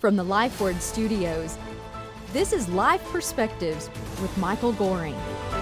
From the LifeWord Studios, this is Life Perspectives with Michael Goring.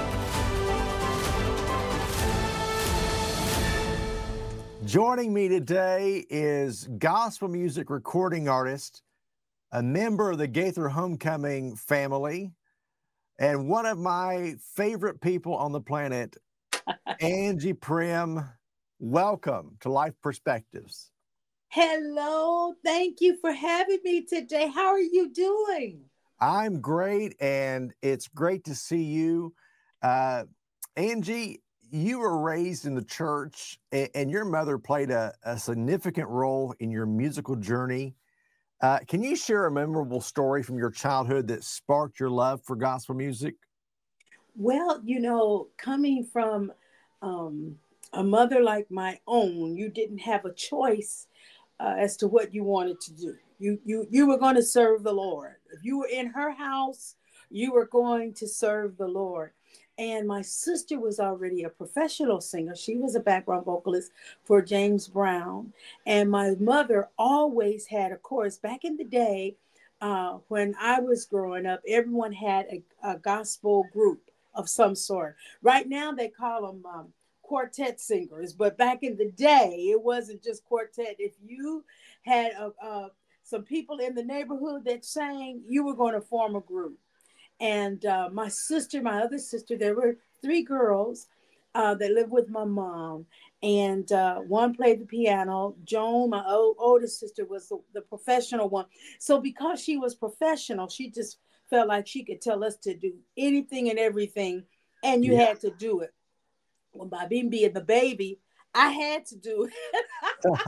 Joining me today is gospel music recording artist, a member of the Gaither Homecoming family, and one of my favorite people on the planet, Angie Prim. Welcome to Life Perspectives. Hello. Thank you for having me today. How are you doing? I'm great, and it's great to see you. Angie, you were raised in the church, and your mother played a significant role in your musical journey. Can you share a memorable story from your childhood that sparked your love for gospel music? Well, coming from a mother like my own, you didn't have a choice as to what you wanted to do. You were going to serve the Lord. If you were in her house, you were going to serve the Lord. And my sister was already a professional singer. She was a background vocalist for James Brown. And my mother always had, of course, back in the day, when I was growing up, everyone had a gospel group of some sort. Right now, they call them quartet singers, but back in the day, it wasn't just quartet. If you had some people in the neighborhood that sang, you were going to form a group. And my other sister, there were three girls that lived with my mom, and one played the piano. Joan, my oldest sister, was the professional one. So because she was professional, she just felt like she could tell us to do anything and everything, and you had to do it. Well, by being the baby, I had to do it.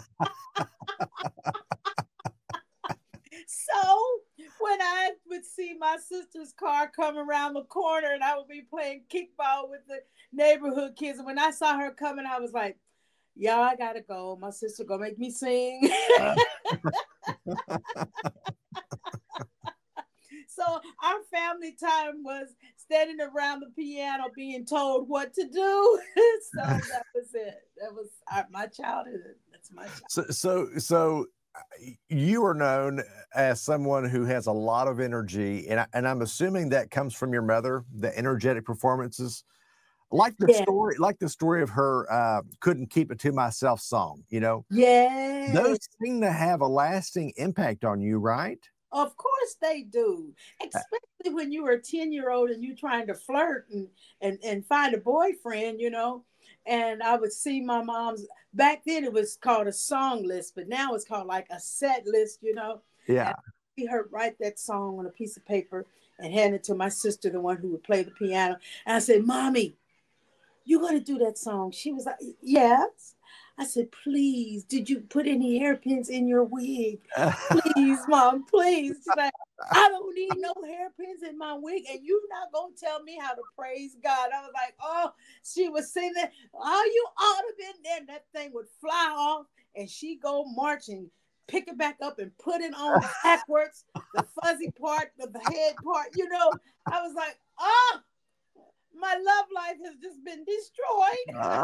So when I would see my sister's car come around the corner and I would be playing kickball with the neighborhood kids, and when I saw her coming, I was like, y'all, I gotta go. My sister gonna make me sing. So our family time was standing around the piano being told what to do. So that was it. That was my childhood. That's my childhood. So you are known as someone who has a lot of energy, and I'm assuming that comes from your mother, the energetic performances. Like the story of her "Couldn't Keep It to Myself" song, Yeah. Those seem to have a lasting impact on you, right? Of course they do, especially when you were a 10-year-old and you're trying to flirt and find a boyfriend, And I would see my mom's, back then it was called a song list, but now it's called like a set list, Yeah. And I see her write that song on a piece of paper and hand it to my sister, the one who would play the piano. And I said, Mommy, you going to do that song? She was like, yes. I said, please, did you put any hairpins in your wig? Please, Mom, please. She's like, I don't need no hairpins in my wig, and you're not going to tell me how to praise God. I was like, oh, she was singing that. Oh, you ought to have been there. And that thing would fly off, and she go marching, pick it back up and put it on backwards, the fuzzy part, the head part, I was like, oh, my love life has just been destroyed.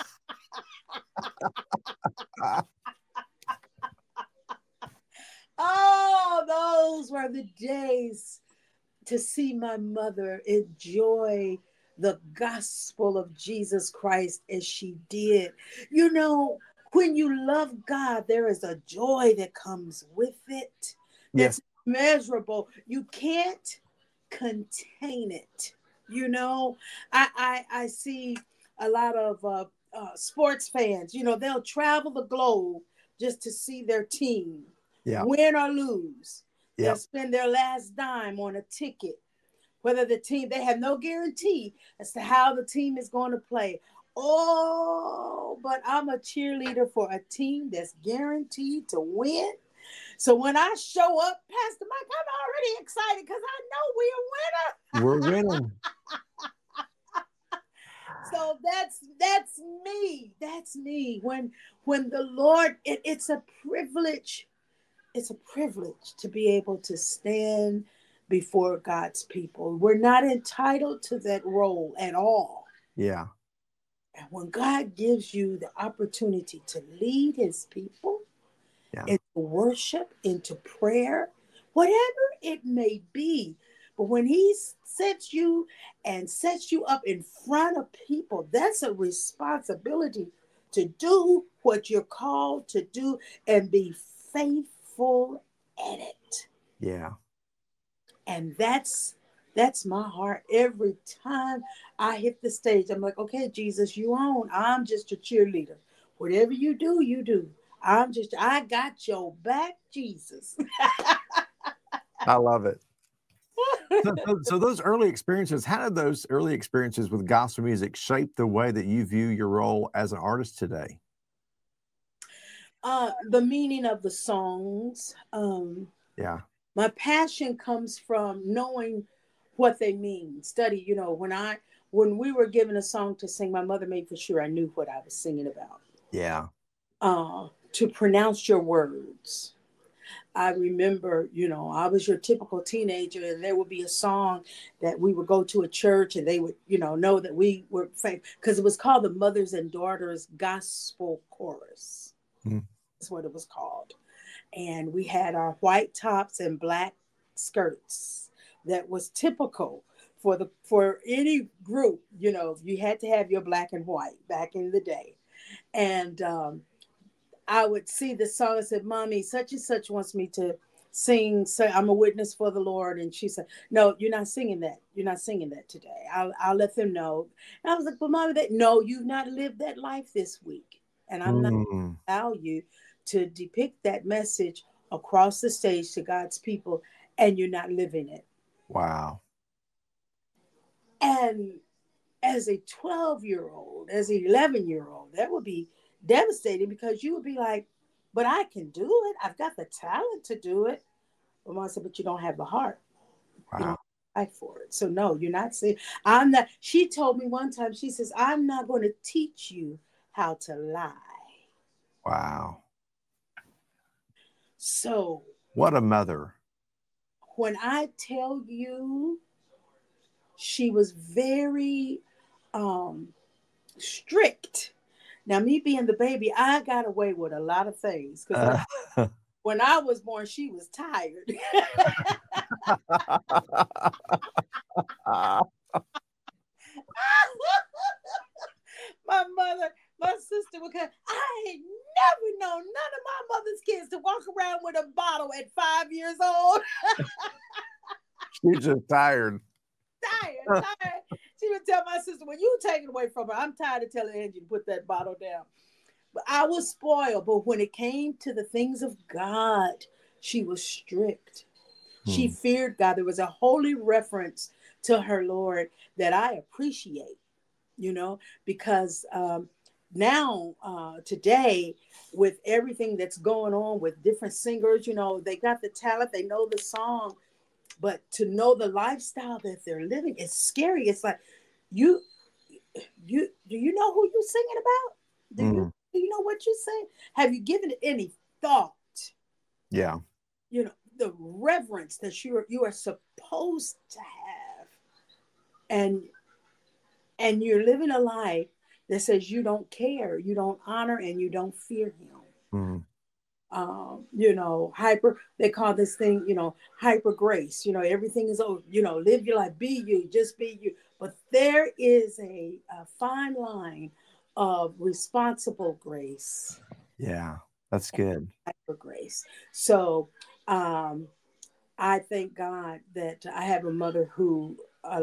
Oh, those were the days to see my mother enjoy the gospel of Jesus Christ as she did. When you love God, there is a joy that comes with it that's immeasurable. You can't contain it. I see a lot of sports fans, they'll travel the globe just to see their team win or lose. They'll spend their last dime on a ticket, whether they have no guarantee as to how the team is going to play. Oh, but I'm a cheerleader for a team that's guaranteed to win. So when I show up, Pastor Mike, I'm already excited because I know we're a winner. We're winning. So that's me. That's me. When the Lord, it's a privilege. It's a privilege to be able to stand before God's people. We're not entitled to that role at all. Yeah. And when God gives you the opportunity to lead his people into worship, into prayer, whatever it may be. But when he sets you and sets you up in front of people, that's a responsibility to do what you're called to do and be faithful at it. Yeah. And that's my heart. Every time I hit the stage, I'm like, okay, Jesus, you own. I'm just a cheerleader. Whatever you do, you do. I got your back, Jesus. I love it. So those early experiences, how did those early experiences with gospel music shape the way that you view your role as an artist today? The meaning of the songs. Yeah. My passion comes from knowing what they mean. Study, when we were given a song to sing, my mother made for sure I knew what I was singing about. Yeah. To pronounce your words. I remember, I was your typical teenager, and there would be a song that we would go to a church and they would, know that we were famous because it was called the Mothers and Daughters Gospel Chorus. Mm. That's what it was called. And we had our white tops and black skirts. That was typical for any group. You had to have your black and white back in the day. And I would see the song and said, Mommy, such and such wants me to sing. So I'm a witness for the Lord. And she said, no, you're not singing that. You're not singing that today. I'll let them know. And I was like, but Mommy, no, you've not lived that life this week. And I'm not going to allow you to depict that message across the stage to God's people, and you're not living it. Wow. And as a 12-year-old, as an 11-year-old, that would be devastating because you would be like, but I can do it. I've got the talent to do it. But Mom said, but you don't have the heart. Wow. You don't fight for it. So no, you're not saying, I'm not. She told me one time, she says, I'm not going to teach you how to lie. Wow. So what a mother. When I tell you, she was very strict. Now, me being the baby, I got away with a lot of things because when I was born, she was tired. My sister would come. I ain't never known none of my mother's kids to walk around with a bottle at 5 years old. She's just tired. Tired. She would tell my sister, when you take it away from her, I'm tired of telling Angie to put that bottle down. But I was spoiled. But when it came to the things of God, she was strict. She feared God. There was a holy reference to her Lord that I appreciate, because now, today, with everything that's going on with different singers, they got the talent, they know the song, but to know the lifestyle that they're living is scary. It's like, do you know who you're singing about? Do you know what you're saying? Have you given it any thought? Yeah. The reverence that you are supposed to have, and you're living a life that says you don't care, you don't honor, and you don't fear him. They call this thing, hyper grace. Everything is, live your life, be you, just be you. But there is a fine line of responsible grace. Yeah, that's good. Hyper grace. So I thank God that I have a mother who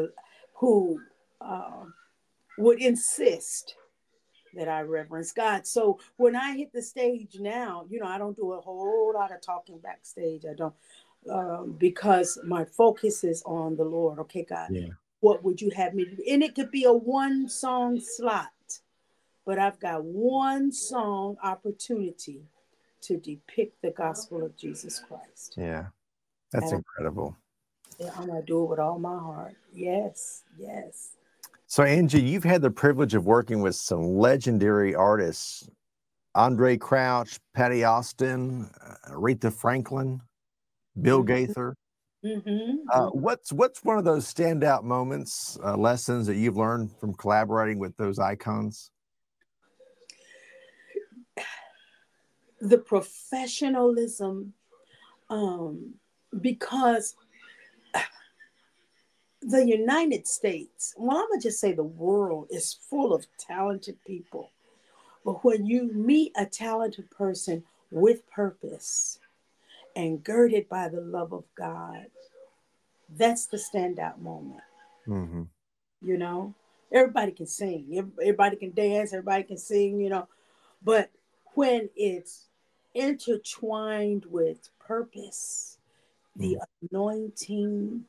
would insist that I reverence God. So when I hit the stage now, I don't do a whole lot of talking backstage. I don't, because my focus is on the Lord. Okay, God, what would you have me do? And it could be a 1-song slot, but I've got 1 song opportunity to depict the gospel of Jesus Christ. Yeah, that's incredible. I'm going to do it with all my heart. Yes. So, Angie, you've had the privilege of working with some legendary artists, Andre Crouch, Patty Austin, Aretha Franklin, Bill Gaither. What's one of those standout moments, lessons that you've learned from collaborating with those icons? The professionalism because the United States, well, I'm going to just say the world is full of talented people. But when you meet a talented person with purpose and girded by the love of God, that's the standout moment. Mm-hmm. You know, everybody can sing, everybody can dance, everybody can sing, but when it's intertwined with purpose, the anointing,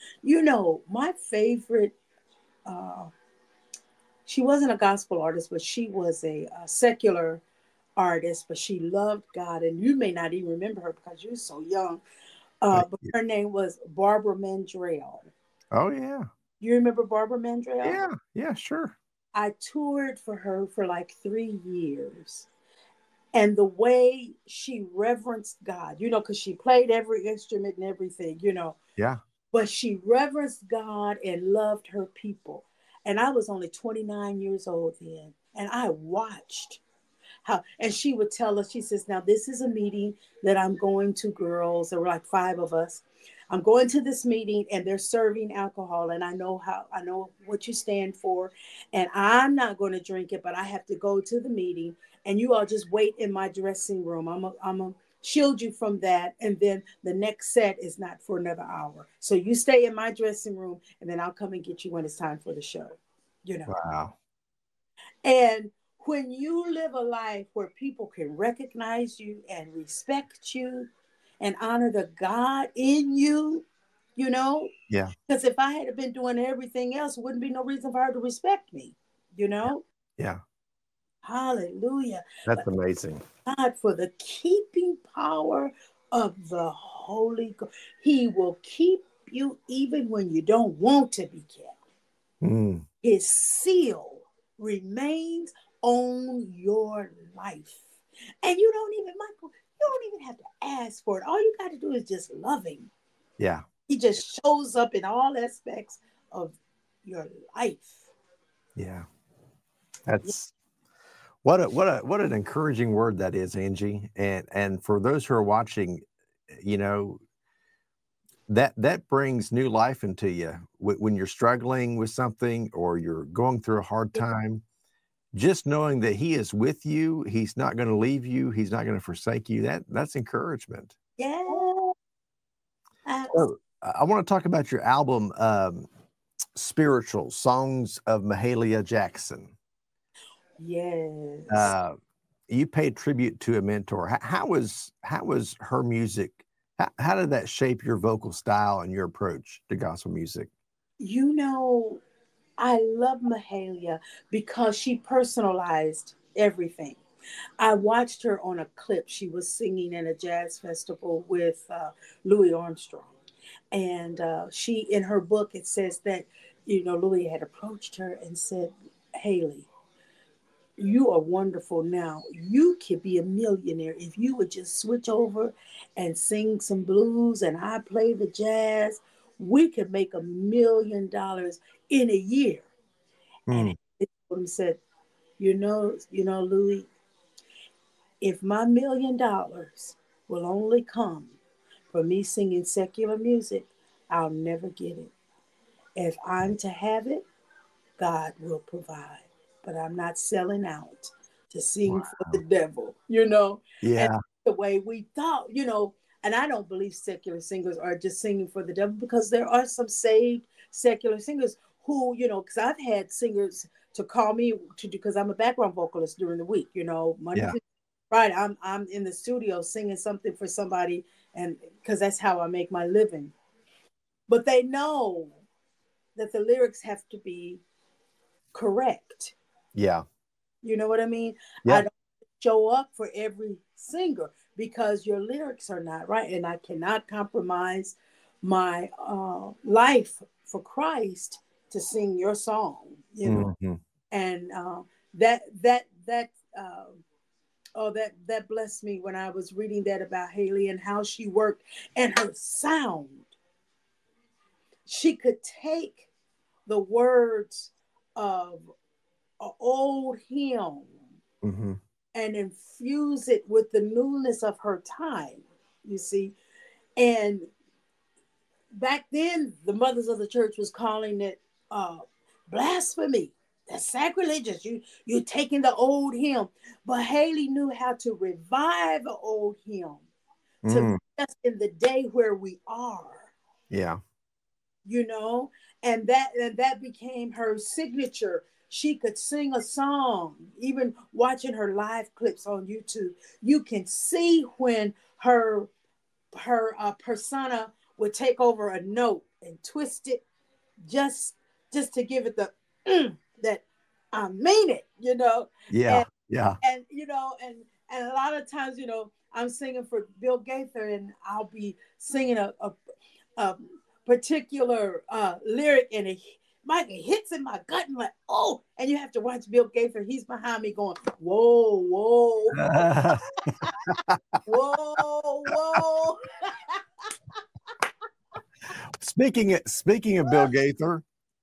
my favorite, uh, she wasn't a gospel artist, but she was a secular artist, but she loved God. And you may not even remember her because you're so young. But her name was Barbara Mandrell. Oh, yeah. You remember Barbara Mandrell? Yeah. Yeah, sure. I toured for her for like 3 years. And the way she reverenced God, because she played every instrument and everything, Yeah. but she reverenced God and loved her people. And I was only 29 years old then. And I watched how, and she would tell us, she says, now this is a meeting that I'm going to, girls. There were like 5 of us. I'm going to this meeting and they're serving alcohol. And I know what you stand for. And I'm not going to drink it, but I have to go to the meeting. And you all just wait in my dressing room. I'm a shield you from that. And then the next set is not for another hour. So you stay in my dressing room and then I'll come and get you when it's time for the show. Wow. And when you live a life where people can recognize you and respect you and honor the God in you, Yeah. because if I had been doing everything else, it wouldn't be no reason for her to respect me, Yeah. Hallelujah. That's amazing. God, for the keeping power of the Holy Ghost. He will keep you even when you don't want to be kept. His seal remains on your life. And Michael, you don't even have to ask for it. All you got to do is just love him. Yeah. He just shows up in all aspects of your life. Yeah. That's what an encouraging word that is, Angie. And for those who are watching, that brings new life into you when you're struggling with something or you're going through a hard time. Just knowing that he is with you, he's not going to leave you, he's not going to forsake you. That's encouragement. Yeah. So, I want to talk about your album, Spiritual Songs of Mahalia Jackson. Yes. You paid tribute to a mentor. How was her music? How did that shape your vocal style and your approach to gospel music? I love Mahalia because she personalized everything. I watched her on a clip. She was singing in a jazz festival with Louis Armstrong. And she, in her book, it says that, Louis had approached her and said, Haley, you are wonderful now. You could be a millionaire if you would just switch over and sing some blues and I play the jazz. We could make $1 million in a year. And he said, Louis, if my $1 million will only come from me singing secular music, I'll never get it. If I'm to have it, God will provide. But I'm not selling out to sing for the devil, Yeah. And the way we thought, and I don't believe secular singers are just singing for the devil, because there are some saved secular singers who, because I've had singers to call me to do, because I'm a background vocalist during the week, Monday through Friday, I'm in the studio singing something for somebody, and because that's how I make my living. But they know that the lyrics have to be correct. Yeah. You know what I mean? Yeah. I don't show up for every singer because your lyrics are not right. And I cannot compromise my life for Christ to sing your song, And that blessed me when I was reading that about Haley and how she worked and her sound. She could take the words of an old hymn and infuse it with the newness of her time, you see. And back then the mothers of the church was calling it blasphemy. That's sacrilegious. You're taking the old hymn. But Haley knew how to revive an old hymn to Mm. meet us in the day where we are. Yeah. And that became her signature. She could sing a song. Even watching her live clips on YouTube, you can see when her persona would take over a note and twist it just to give it the that I mean it, Yeah. Yeah. and and a lot of times, I'm singing for Bill Gaither, and I'll be singing a particular lyric, and it hits in my gut, and like, oh, and you have to watch Bill Gaither. He's behind me going, whoa, whoa, whoa, whoa. Speaking of Bill Gaither,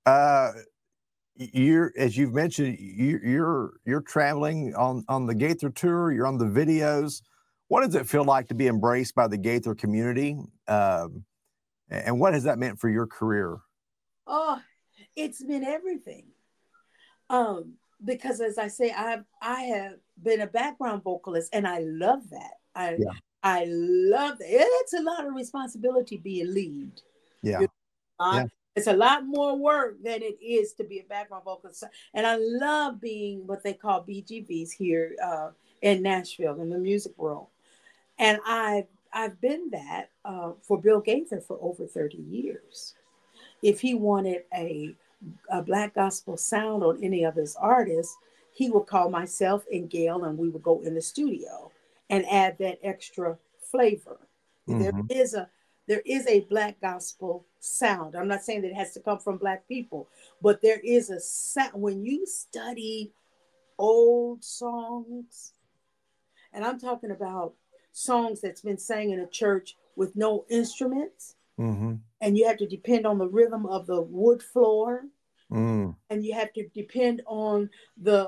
as you've mentioned, you're traveling on the Gaither tour. You're on the videos. What does it feel like to be embraced by the Gaither community? And what has that meant for your career? Oh, it's been everything. Because as I say, I have been a background vocalist, and I love that. I love that. It's a lot of responsibility being lead. Yeah. It's a lot more work than it is to be a background vocalist. And I love being what they call BGVs here in Nashville in the music world. And I've been that for Bill Gaither for over 30 years. If he wanted a Black gospel sound on any of his artists, he would call myself and Gail, and we would go in the studio and add that extra flavor. Mm-hmm. There is a Black gospel sound. I'm not saying that it has to come from Black people, but there is a sound. When you study old songs, and I'm talking about songs that's been sang in a church with no instruments, mm-hmm. and you have to depend on the rhythm of the wood floor, and you have to depend on the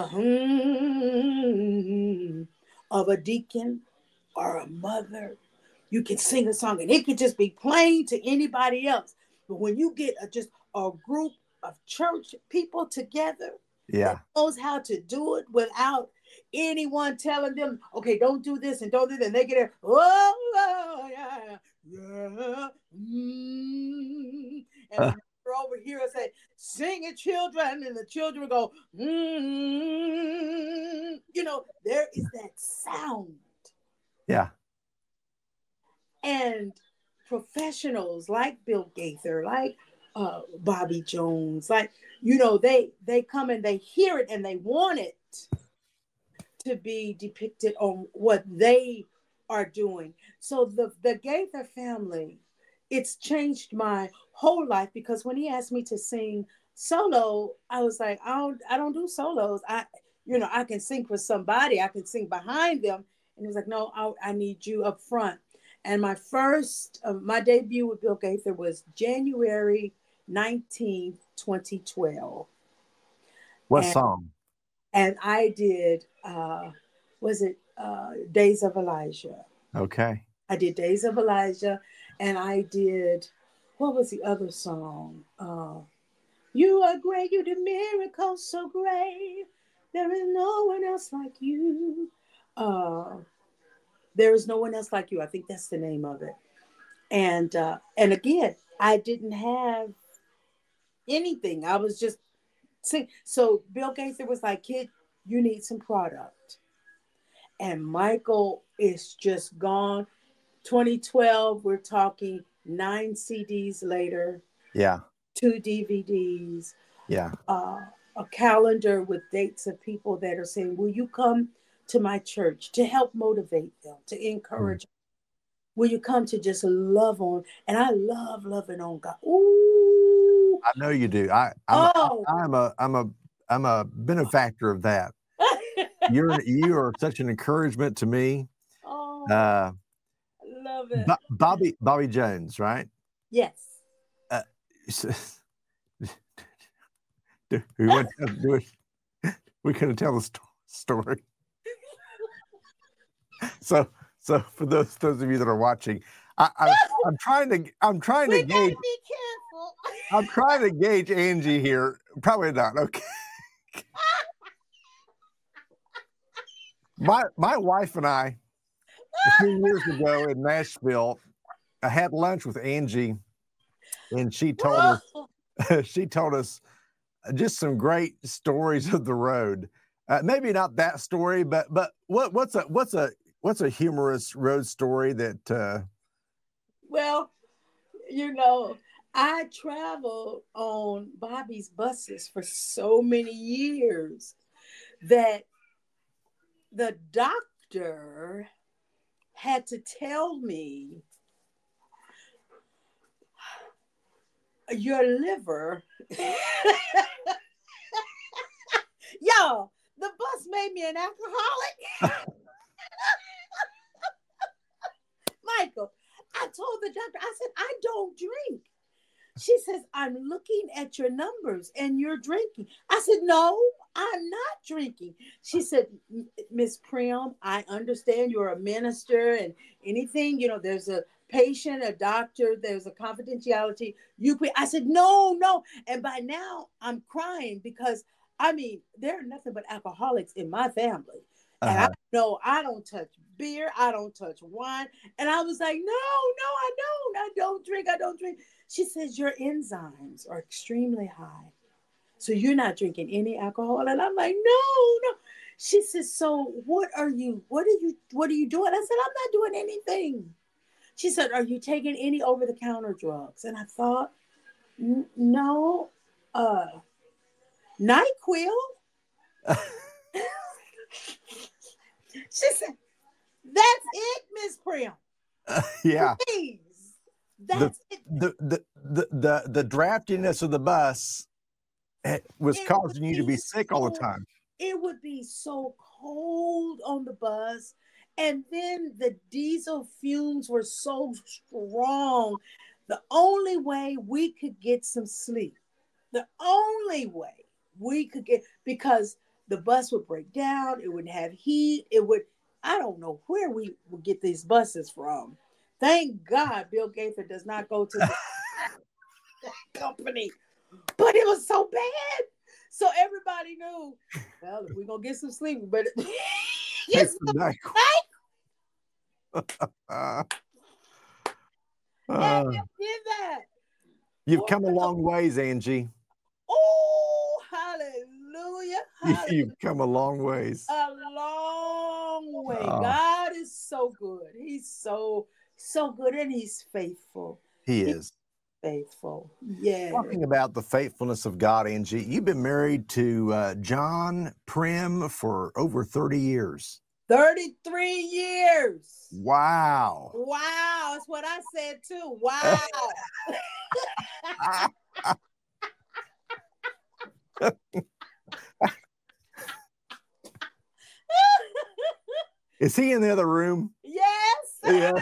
of a deacon or a mother. You can sing a song, and it could just be plain to anybody else. But when you get just a group of church people together that knows how to do it without anyone telling them, okay, don't do this and don't do that, and they get there, and we're over here and say, sing it, children, and the children go, there is that sound. Yeah. And professionals like Bill Gaither, like Bobby Jones, like, they come and they hear it and they want it to be depicted on what they are doing. So the Gaither family, it's changed my whole life, because when he asked me to sing solo, I was like, I don't do solos. I can sing for somebody. I can sing behind them. And he was like, no, I need you up front. And my debut with Bill Gaither was January 19th, 2012. What song? And I did, Days of Elijah. Okay. I did Days of Elijah, and I did, what was the other song? You are great, you do miracles so great. There is no one else like you. There is no one else like you. I think that's the name of it. And again, I didn't have anything. I was just singing. So Bill Gaither was like, kid, you need some product. And Michael is just gone. 2012, we're talking 9 CDs later. Yeah. 2 DVDs. Yeah. A calendar with dates of people that are saying, will you come to my church to help motivate them, to encourage them? Will you come to just love on? And I love loving on God. Ooh. I know you do. I'm a benefactor of that. You are such an encouragement to me. Oh, I love it. Bobby Jones, right? Yes. We going to tell the story. So for those of you that are watching, I'm trying to We gauge. gotta be careful. I'm trying to gauge Angie here. Probably not. Okay. My wife and I, a few years ago in Nashville, I had lunch with Angie, and she told us just some great stories of the road. Maybe not that story, but what's a humorous road story that? Well, I traveled on Bobby's buses for so many years that the doctor had to tell me, your liver. Yo, the bus made me an alcoholic. Michael, I told the doctor, I said, I don't drink. She says, I'm looking at your numbers and you're drinking. I said, no, I'm not drinking. She said, Miss Prim, I understand you're a minister and anything, there's a patient, a doctor, there's a confidentiality. I said, no. And by now I'm crying because, there are nothing but alcoholics in my family. And I know I don't touch beer. I don't touch wine. And I was like, no, I don't. I don't drink. She says, your enzymes are extremely high. So you're not drinking any alcohol. And I'm like, no. She says, so what are you doing? I said, I'm not doing anything. She said, are you taking any over-the-counter drugs? And I thought, no, NyQuil. She said, that's it, Miss Prim. Yeah. Please. That's it. The draftiness of the bus was causing you to be sick all the time. It would be so cold on the bus. And then the diesel fumes were so strong. The only way we could get some sleep, because the bus would break down, it would have heat, I don't know where we would get these buses from. Thank God Bill Gaither does not go to the company. But it was so bad. So everybody knew, well, if we're going to get some sleep, we better get some night. And you did that. You've come a long ways, Angie. Oh, hallelujah. You've come a long ways. A long way. God is so good. He's so good, and he's faithful. He is faithful. Yeah. Talking about the faithfulness of God, Angie, you've been married to John Prim for over 30 years. 33 years. Wow. That's what I said too. Wow. Is he in the other room? Yes. Yeah.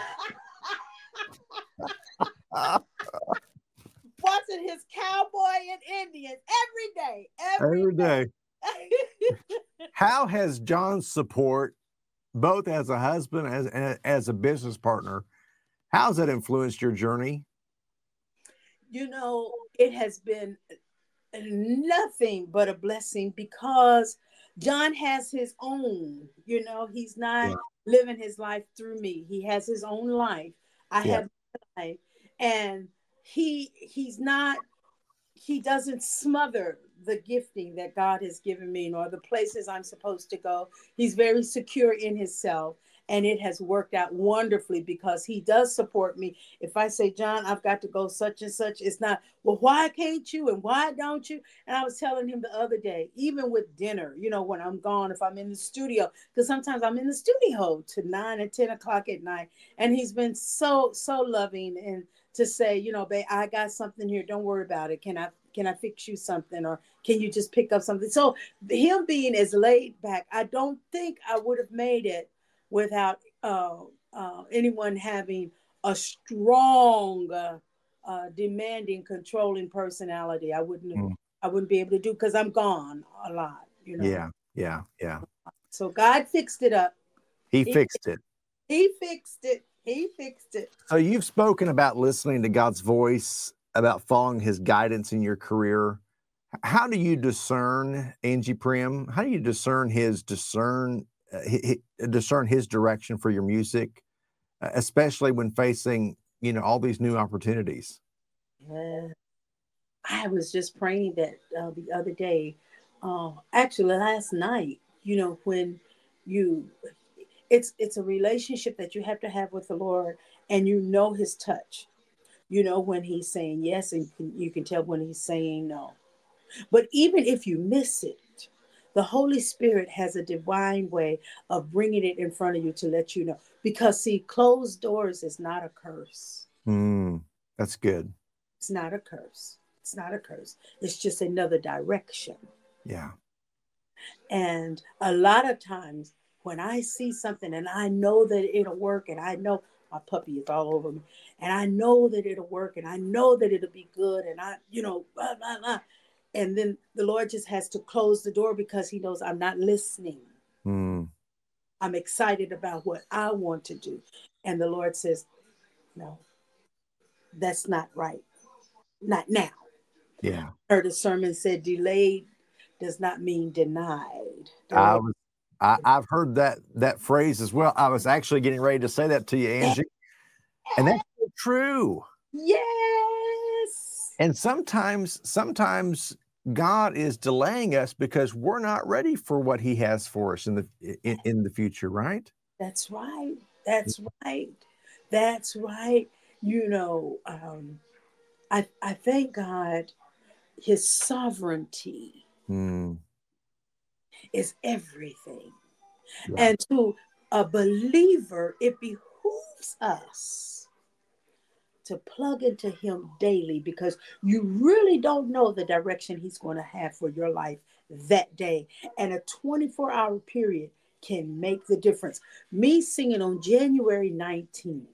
Watching his cowboy and Indians every day. How has John's support, both as a husband and as a business partner, how's that influenced your journey? It has been nothing but a blessing because John has his own, he's not living his life through me. He has his own life. I have my life. And he doesn't smother the gifting that God has given me, nor the places I'm supposed to go. He's very secure in himself. And it has worked out wonderfully because he does support me. If I say, John, I've got to go such and such, it's not, well, why can't you? And why don't you? And I was telling him the other day, even with dinner, when I'm gone, if I'm in the studio, because sometimes I'm in the studio to 9 and 10 o'clock at night. And he's been so loving and to say, babe, I got something here. Don't worry about it. Can I fix you something? Or can you just pick up something? So him being as laid back, I don't think I would have made it without anyone having a strong, demanding, controlling personality. I wouldn't be able to do because I'm gone a lot. Yeah. So God fixed it up. He fixed it. He fixed it. He fixed it. So you've spoken about listening to God's voice, about following his guidance in your career. How do you discern, Angie Prim? How do you discern discern his direction for your music, especially when facing, all these new opportunities? Yeah. I was just praying that the other day, actually last night, when you, it's a relationship that you have to have with the Lord, and his touch. When he's saying yes, and you can tell when he's saying no. But even if you miss it, the Holy Spirit has a divine way of bringing it in front of you to let you know. Because see, closed doors is not a curse. That's good. It's not a curse. It's not a curse. It's just another direction. Yeah. And a lot of times when I see something and I know that it'll work, and I know my puppy is all over me, and I know that it'll work, and I know that it'll be good, and blah, blah, blah. And then the Lord just has to close the door because he knows I'm not listening. I'm excited about what I want to do. And the Lord says, no, that's not right. Not now. Yeah. I heard a sermon said delayed does not mean denied. I've heard that phrase as well. I was actually getting ready to say that to you, Angie. And that's true. Yes. And sometimes God is delaying us because we're not ready for what he has for us in the future, right? That's right. That's right. That's right. I thank God, his sovereignty is everything. Yeah. And to a believer, it behooves us to plug into him daily, because you really don't know the direction he's going to have for your life that day. And a 24-hour period can make the difference. Me singing on January 19th,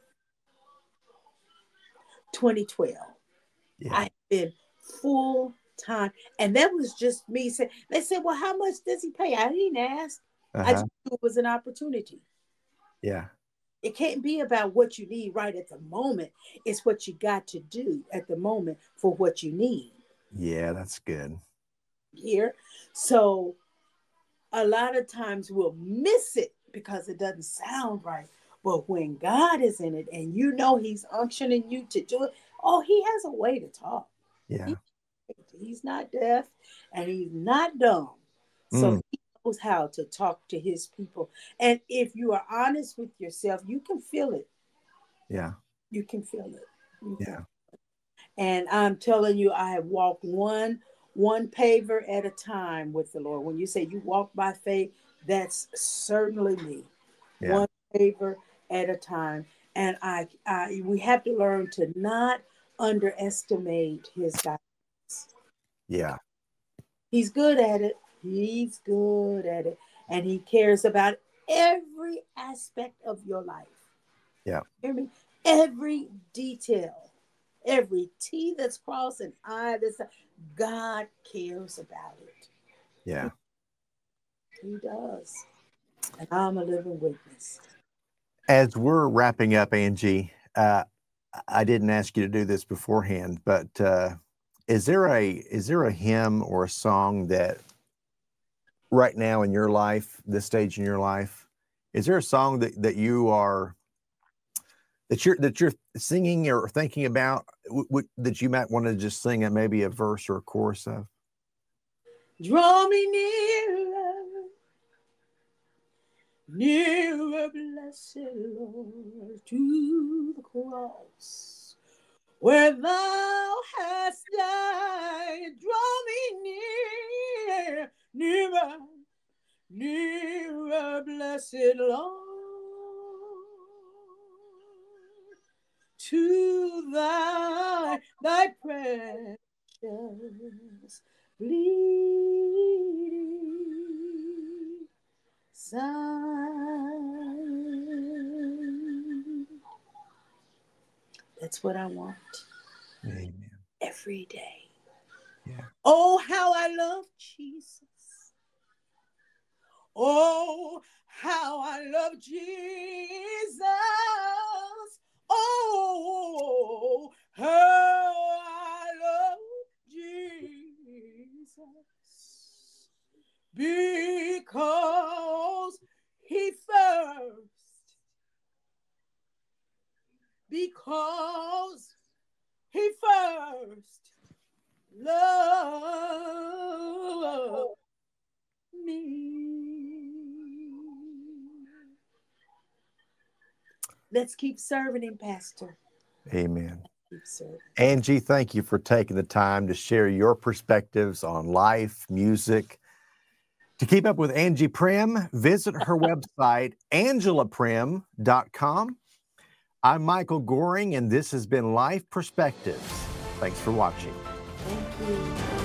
2012. Yeah. I've been full time. And that was just me saying, they said, well, how much does he pay? I didn't ask. I just knew it was an opportunity. Yeah. It can't be about what you need right at the moment. It's what you got to do at the moment for what you need. Yeah, that's good. Here. So a lot of times we'll miss it because it doesn't sound right. But when God is in it and he's unctioning you to do it, he has a way to talk. Yeah. He's not deaf and he's not dumb. So he knows how to talk to his people. And if you are honest with yourself, you can feel it. Yeah. You can feel it. Yeah. And I'm telling you, I have walked one paver at a time with the Lord. When you say you walk by faith, that's certainly me. Yeah. One paver at a time. And we have to learn to not underestimate his guidance. Yeah. He's good at it. He's good at it. And he cares about every aspect of your life. Yeah. Hear me? Every detail. Every T that's crossed and I that's, God cares about it. Yeah. He does. And I'm a living witness. As we're wrapping up, Angie, I didn't ask you to do this beforehand, but is there a hymn or a song that right now in your life, this stage in your life, is there a song that you're singing or thinking about that you might want to just sing maybe a verse or a chorus of? Draw me nearer, blessed Lord, to the cross where thou hast died. Draw me nearer, blessed Lord, to thy precious bleeding side. That's what I want. Amen. Every day. Yeah. Oh, how I love Jesus. Oh, how I love Jesus. Oh, how I love Jesus. Because he first. Because he first loved me. Let's keep serving him, Pastor. Amen. Keep serving. Angie, thank you for taking the time to share your perspectives on life, music. To keep up with Angie Prim, visit her website, angelaprim.com. I'm Michael Goring, and this has been Life Perspectives. Thanks for watching. Thank you.